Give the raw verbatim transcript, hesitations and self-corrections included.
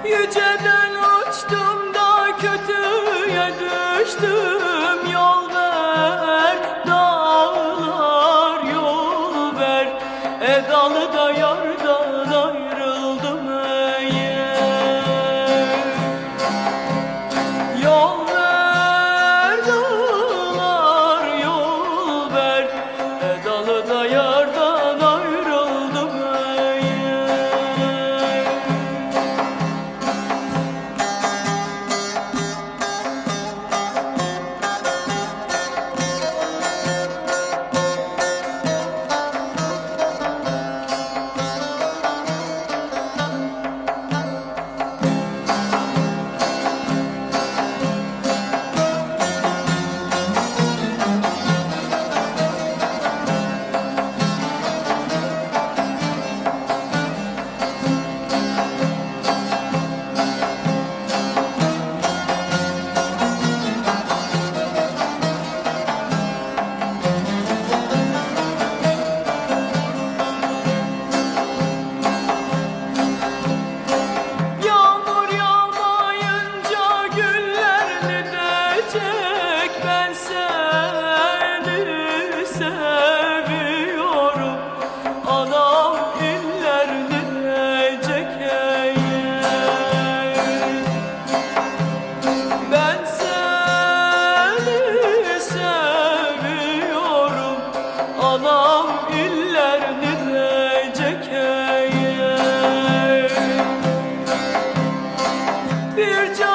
Yüceden uçtum da kötüye düştüm. Yol ver dağlar, yol ver. E dalıda yardan ayrıldım eğer. Yol ver dağlar, yol ver. E dalıda yardan ayrıldım eğer. Ben seni seviyorum, anam iller diyecek eğer. Ben seni seviyorum, anam iller diyecek eğer. Bir